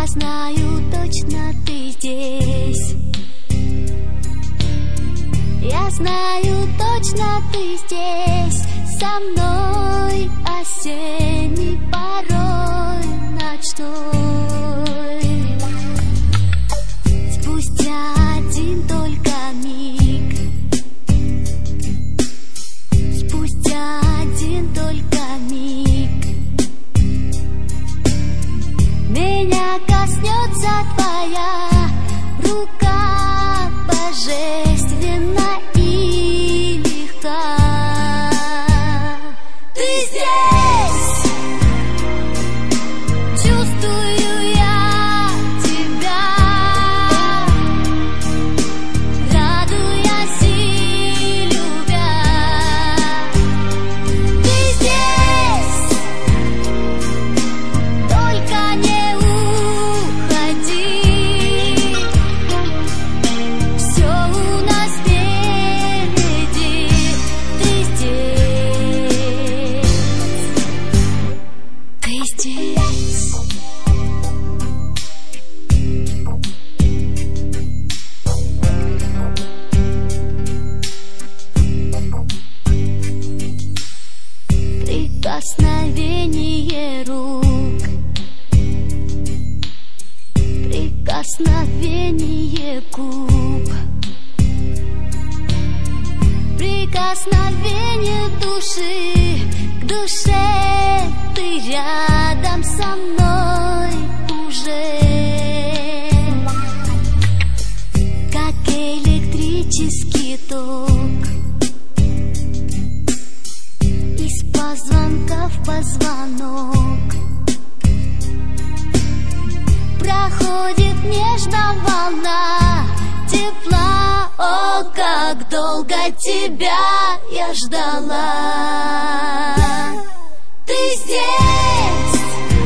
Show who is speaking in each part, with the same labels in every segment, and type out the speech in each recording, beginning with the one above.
Speaker 1: Я знаю точно, ты здесь. Я знаю точно, ты здесь со мной осенний порой ночной. Спустя один только миг, спустя один только миг, меня коснется твоя рука божественна и легка. Ты здесь, чувствую я тебя, радуясь и любя. Ты здесь, только не уходи. Все у нас впереди. Ты здесь, ты здесь. Прикосновение рук, прикосновение губ, прикосновение души к душе. Ты рядом со мной уже, как электрический ток, из позвонка в позвонок проходит нежно волна тепла. О, как долго тебя я ждала. Ты здесь,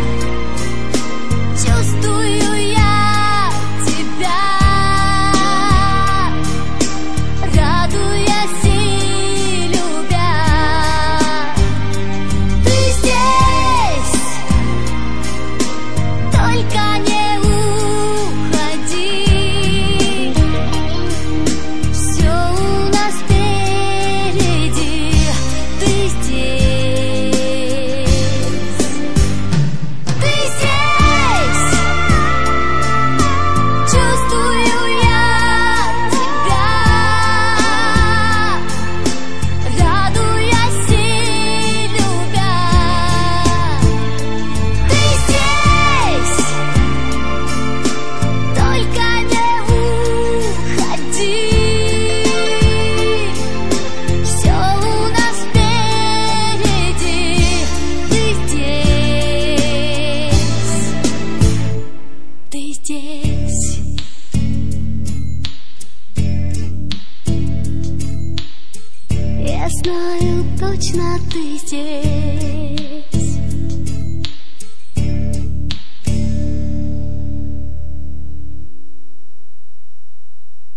Speaker 1: чувствую я тебя, радуясь и любя. Ты здесь, только не уходи. Все у нас впереди. Ты здесь, ты здесь, чувствую я тебя, радуясь и любя. Ты здесь, только не уходи. Все у нас впереди. Ты здесь, ты здесь. Я знаю точно, ты здесь.